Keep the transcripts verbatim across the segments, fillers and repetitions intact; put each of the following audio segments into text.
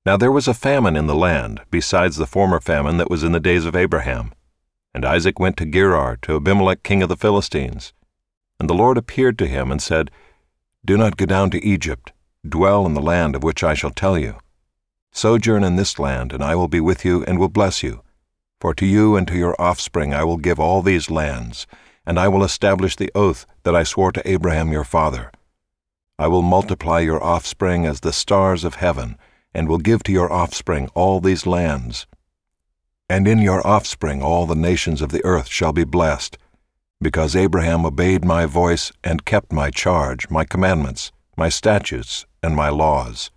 Now there was a famine in the land, besides the former famine that was in the days of Abraham. And Isaac went to Gerar, to Abimelech king of the Philistines. And the Lord appeared to him and said, Do not go down to Egypt. Dwell in the land of which I shall tell you. Sojourn in this land, and I will be with you and will bless you. For to you and to your offspring I will give all these lands, and I will establish the oath that I swore to Abraham your father. I will multiply your offspring as the stars of heaven, and will give to your offspring all these lands. And in your offspring all the nations of the earth shall be blessed, because Abraham obeyed my voice and kept my charge, my commandments, my statutes, and my laws.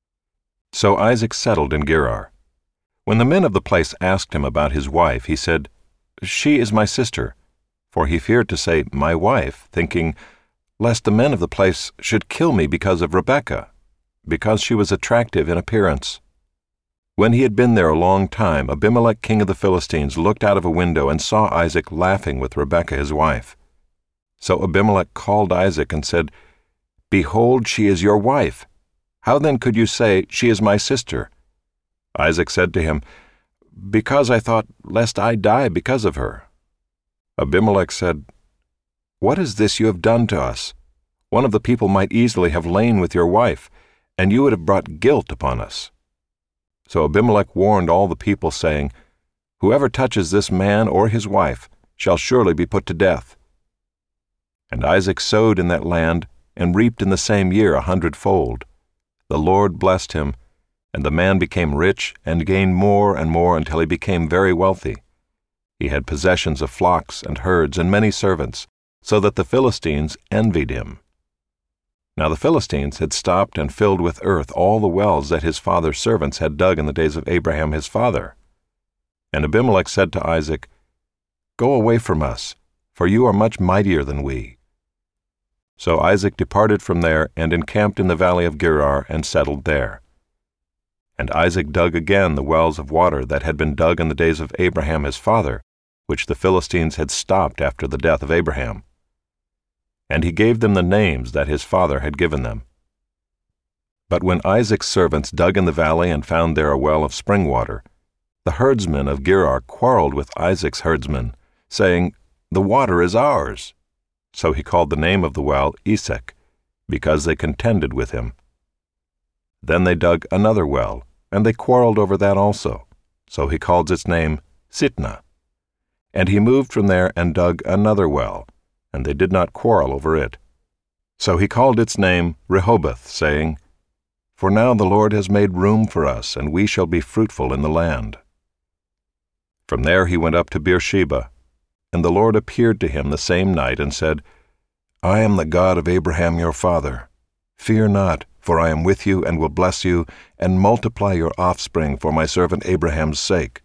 So Isaac settled in Gerar. When the men of the place asked him about his wife, he said, She is my sister. For he feared to say, My wife, thinking, lest the men of the place should kill me because of Rebekah, because she was attractive in appearance. When he had been there a long time, Abimelech king of the Philistines looked out of a window and saw Isaac laughing with Rebekah his wife. So Abimelech called Isaac and said, Behold, she is your wife. How then could you say, She is my sister? Isaac said to him, Because I thought, lest I die because of her. Abimelech said, What is this you have done to us? One of the people might easily have lain with your wife, and you would have brought guilt upon us. So Abimelech warned all the people, saying, Whoever touches this man or his wife shall surely be put to death. And Isaac sowed in that land, and reaped in the same year a hundredfold. The Lord blessed him, and the man became rich and gained more and more until he became very wealthy. He had possessions of flocks and herds and many servants, so that the Philistines envied him. Now the Philistines had stopped and filled with earth all the wells that his father's servants had dug in the days of Abraham his father. And Abimelech said to Isaac, Go away from us, for you are much mightier than we. So Isaac departed from there and encamped in the valley of Gerar and settled there. And Isaac dug again the wells of water that had been dug in the days of Abraham his father, which the Philistines had stopped after the death of Abraham. And he gave them the names that his father had given them. But when Isaac's servants dug in the valley and found there a well of spring water, the herdsmen of Gerar quarreled with Isaac's herdsmen, saying, The water is ours. So he called the name of the well Esek, because they contended with him. Then they dug another well, and they quarreled over that also. So he called its name Sitnah. And he moved from there and dug another well, and they did not quarrel over it. So he called its name Rehoboth, saying, For now the Lord has made room for us, and we shall be fruitful in the land. From there he went up to Beersheba, and the Lord appeared to him the same night and said, I am the God of Abraham your father. Fear not, for I am with you and will bless you, and multiply your offspring for my servant Abraham's sake.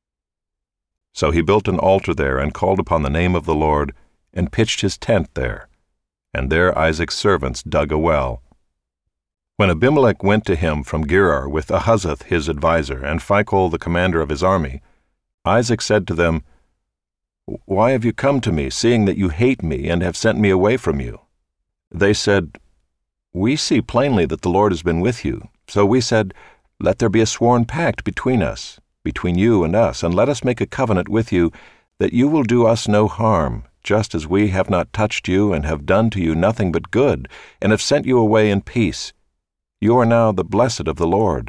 So he built an altar there and called upon the name of the Lord, and pitched his tent there. And there Isaac's servants dug a well. When Abimelech went to him from Gerar with Ahuzzath his adviser, and Phicol the commander of his army, Isaac said to them, Why have you come to me, seeing that you hate me and have sent me away from you? They said, We see plainly that the Lord has been with you. So we said, Let there be a sworn pact between us, between you and us, and let us make a covenant with you, that you will do us no harm, just as we have not touched you and have done to you nothing but good, and have sent you away in peace. You are now the blessed of the Lord.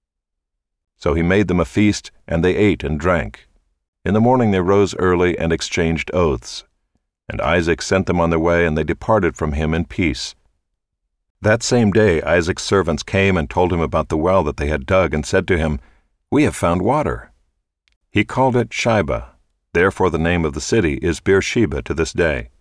So he made them a feast, and they ate and drank. In the morning they rose early and exchanged oaths. And Isaac sent them on their way, and they departed from him in peace. That same day Isaac's servants came and told him about the well that they had dug, and said to him, We have found water. He called it Shibah. Therefore the name of the city is Beersheba to this day.